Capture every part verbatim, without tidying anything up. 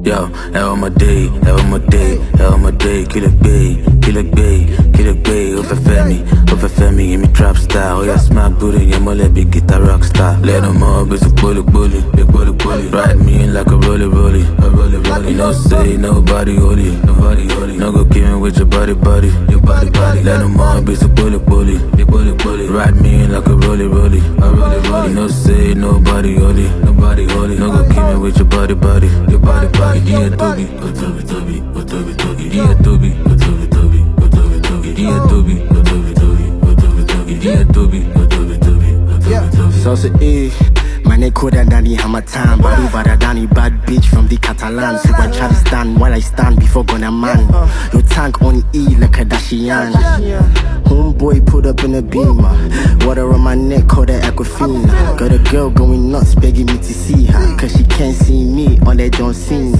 Yo, hell my day, hell my day, hell my day. Kill it bay, kill it bay, kill it bay. Over Femi, over Femi, give me trap style. Oh yeah, smack booty, yeah, my let big guitar rock star. Let them all be a bully bully, big bully bully. Ride me in like a rolly rolly, a rolly rolly. No say nobody holy, nobody holy. No go kill me with your body body, your body body. Let them all be a bully bully, big bully bully. Ride me in like a rolly rolly, a rolly rolly. No say nobody holy, nobody holy. No go kill me with your body body, your body body. Yeah, Toby, oh Toby, Toby, oh Toby, Toby. Yeah, Toby, oh Toby, Toby, oh Toby, Toby. Yeah, Toby, oh Toby, Toby, oh Toby, Toby. Yeah, Toby, oh Toby, Toby, oh Toby, Toby. Sauce E, my name colder than the hammer time. Badu Badadani, bad bitch from the Catalan. So I try to stand while I stand before gonna man. Your tank on E like a Dashian. Homeboy put up in a beamer. Water on my neck, call that Aquafina. Got a girl going nuts, begging me to see her, cause she can't see me on that John Cena.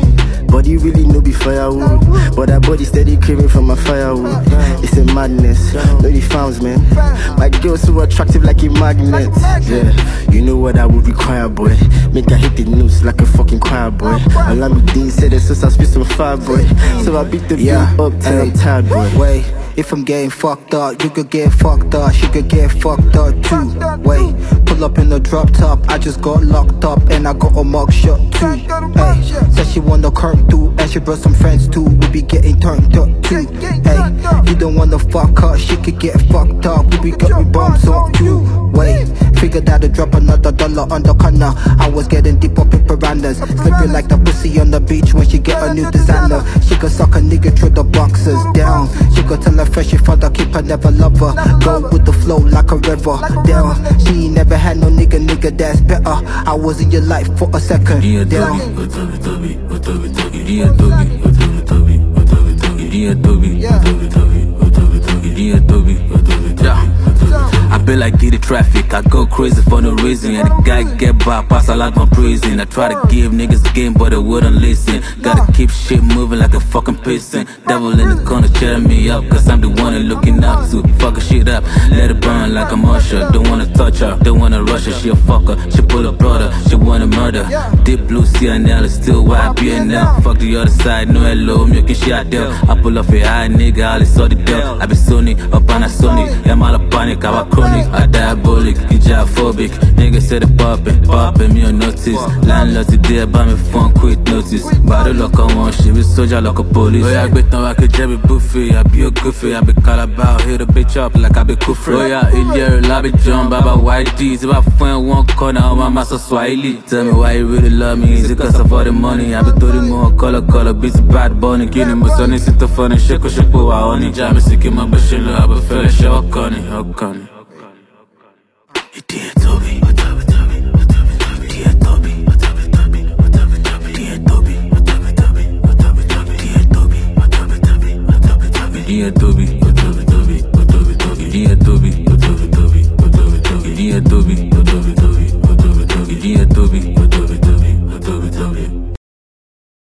Body really no be firewood, but that body steady craving from my firewood. It's a madness, no the founds, man. My girl so attractive like a magnet. Yeah, you know what I would require, boy. Make her hit the notes like a fucking choir, boy. Allow me D said it's so I spit some fire, boy. So I beat the yeah. beat up till I'm tired, boy. Wait, if I'm getting fucked up, you could get fucked up, she could get fucked up too. Wait, pull up in the drop top, I just got locked up and I got a mug shot too. Hey, said she wanna come through and she brought some friends too. We be getting turned up too. Hey, you don't wanna fuck her, she could get fucked up. We be getting bombs up too. Wait, figured out to drop another dollar on the corner. I was getting deep up in piranhas, slipping like the pussy on the beach when she get a new designer. She could suck a nigga through the boxes down. She could tell her fresh she found her, keep her, never love her. Go with the flow like a river down. She ain't never had no nigga, nigga that's better. I was in your life for a second. Yeah, down. Toby, oh Toby, Toby, oh Toby, Toby. Yeah, Toby, oh Toby, Toby, oh Toby, Toby. Yeah, Toby, oh Toby, Toby, oh Toby, Toby. Yeah, Toby, oh Toby, Toby. I feel like get the traffic, I go crazy for no reason. And the guy get by, pass a lot my prison. I try to give niggas a game, but they wouldn't listen. Gotta keep shit moving like a fucking piston. Devil in the corner cheering me up, cause I'm the one I'm looking up to. Fucking shit up, let it burn like a Usher. Don't wanna touch her, don't wanna rush her. She a fucker, she pull a brother, she wanna murder. Deep blue C N L is still Y B N L. Fuck the other side, no hello, milking shit out there. I pull off a high nigga, all is all the devil. I be Sony, up on a Sony, yeah, I'm all a panic, I'm a chronic. I diabolic, hijaphobic. Niggas say they poppin', poppin' me on notice. Landlord today about me phone, quick notice. Body like I want shit, we soldier like a police. Oh yeah, I be ton I could be buffy, I be a goofy. I be calabar, hit a bitch up like I be kufri. Oh yeah, Ilya, I be John, Baba White D's. If I find one corner, I'm a master Swahili. Tell me why you really love me, is it cause of all the money? I be doing more color, color, beats bad bunny. Getting my son, it's into funny, shake, shake, I only jam, sick in my bush, I be feeling shit, I'll call it, I'll call it.